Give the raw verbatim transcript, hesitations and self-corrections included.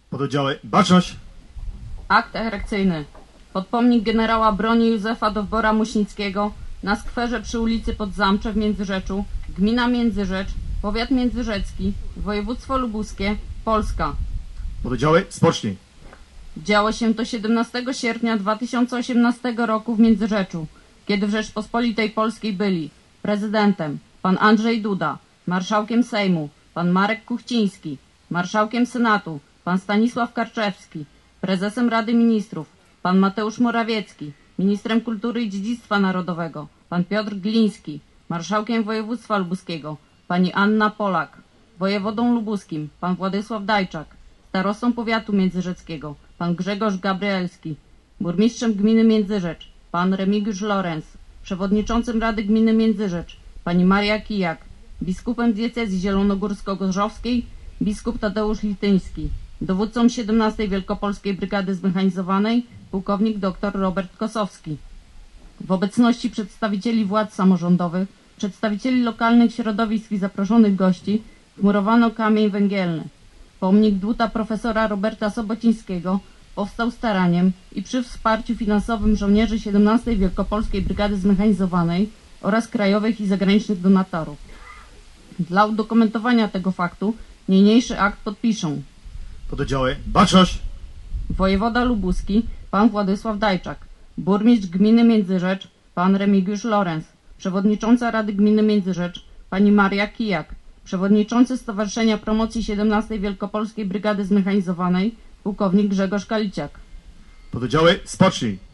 Pododdziały Baczność. Akt erekcyjny. Podpomnik generała broni Józefa Dowbora-Muśnickiego na skwerze przy ulicy Podzamcze w Międzyrzeczu, gmina Międzyrzecz, powiat międzyrzecki, województwo lubuskie, Polska. Pododdziały Spocznij. Działo się to siedemnastego sierpnia dwa tysiące osiemnastego roku w Międzyrzeczu, kiedy w Rzeczpospolitej Polskiej byli prezydentem pan Andrzej Duda, marszałkiem Sejmu pan Marek Kuchciński, marszałkiem Senatu pan Stanisław Karczewski, prezesem Rady Ministrów pan Mateusz Morawiecki, ministrem kultury i dziedzictwa narodowego pan Piotr Gliński, marszałkiem województwa lubuskiego pani Anna Polak, wojewodą lubuskim pan Władysław Dajczak, starostą powiatu międzyrzeckiego pan Grzegorz Gabrielski, burmistrzem gminy Międzyrzecz pan Remigiusz Lorenz, przewodniczącym Rady Gminy Międzyrzecz pani Maria Kijak, biskupem diecezji zielonogórsko-gorzowskiej biskup Tadeusz Lityński, dowódcą siedemnastej Wielkopolskiej Brygady Zmechanizowanej pułkownik dr Robert Kosowski. W obecności przedstawicieli władz samorządowych, przedstawicieli lokalnych środowisk i zaproszonych gości wmurowano kamień węgielny. Pomnik dłuta profesora Roberta Sobocińskiego powstał staraniem i przy wsparciu finansowym żołnierzy siedemnastej Wielkopolskiej Brygady Zmechanizowanej oraz krajowych i zagranicznych donatorów. Dla udokumentowania tego faktu niniejszy akt podpiszą Pododdziały Baczność. wojewoda lubuski pan Władysław Dajczak, burmistrz gminy Międzyrzecz pan Remigiusz Lorenz, przewodnicząca Rady Gminy Międzyrzecz pani Maria Kijak, przewodniczący Stowarzyszenia Promocji siedemnastej Wielkopolskiej Brygady Zmechanizowanej pułkownik Grzegorz Kaliciak. Pododdziały Spocznij.